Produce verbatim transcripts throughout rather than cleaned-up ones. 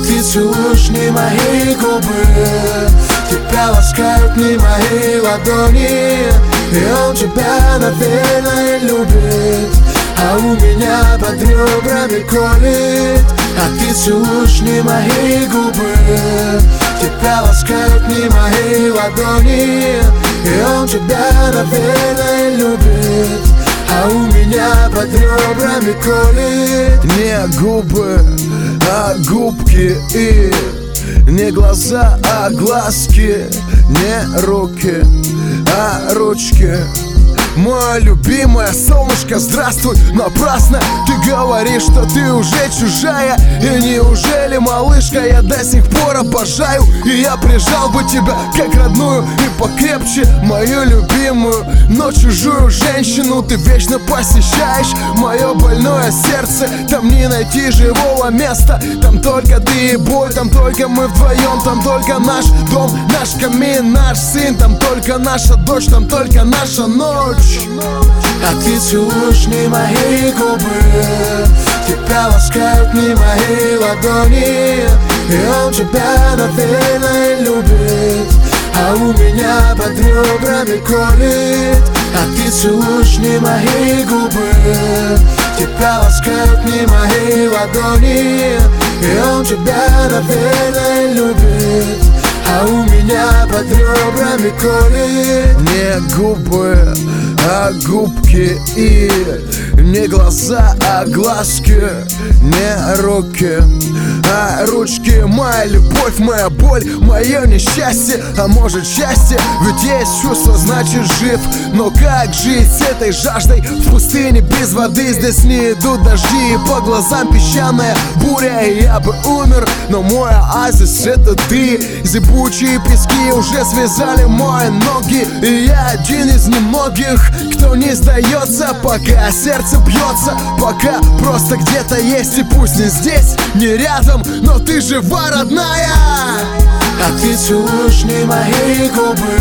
ты целуешь не мои губы, тебя ласкают не мои ладони. И он тебя, наверное, любит, а у меня под ребрами колет. А ты целуешь не мои губы, тебя ласкают не мои ладони. И он тебя, наверное, любит, а у меня под ребрами колет. Не губы, а губки. И не глаза, а глазки. Не руки, а ручки. Моя любимая солнышко, здравствуй, напрасно ты говоришь, что ты уже чужая. И неужели, малышка, я до сих пор обожаю? И я прижал бы тебя как родную и покрепче, мою любимую, но чужую женщину ты вечно посещаешь мое больное сердце. Там не найти живого места, там только ты и боль, там только мы вдвоем, там только наш дом, наш камин, наш сын, там только наша дочь, там только наша ночь. А ты целуешь не мои губы, тебя ласкают не мои ладони. И он тебя, наверное, любит, а у меня под ребрами колет. А ты целуешь не мои губы, тебя ласкают не мои ладони. И он тебя, наверное, любит, а у меня под ребрами колет. Не губы, а губки. И не глаза, а глазки. Не руки, а ручки. Моя любовь, моя боль, мое несчастье, а может счастье. Ведь есть чувство, значит жив. Но как жить с этой жаждой в пустыне без воды? Здесь не идут дожди, и по глазам песчаная буря. И я бы умер, но мой оазис — это ты. Зыбучие пески уже связали мои ноги. И я один из немногих, кто не сдается, пока сердце бьется, пока просто где-то есть. И пусть не здесь, не рядом, но ты жива, родная. А ты целуешь не мои губы,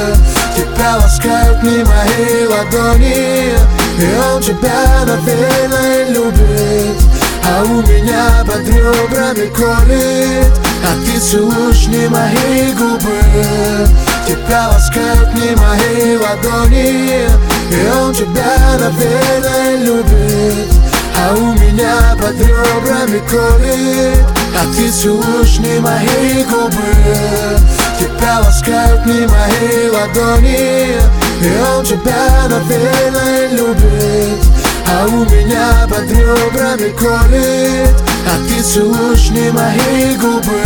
тебя ласкают не мои ладони. И он тебя, наверное, любит, а у меня под ребрами колет. А ты целуешь не мои губы, тебя ласкают не мои ладони. И он тебя, наверное, любит, а у меня под ребрами колет. А ты целуешь не мои губы, тебя ласкают не мои ладони. И он тебя, наверное, любит, а у меня под ребрами колет. А ты целуешь не мои губы,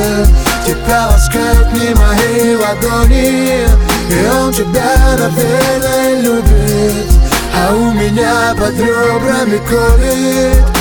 тебя ласкают не мои ладони. И он тебя, наверное, любит, а у меня под ребрами колет.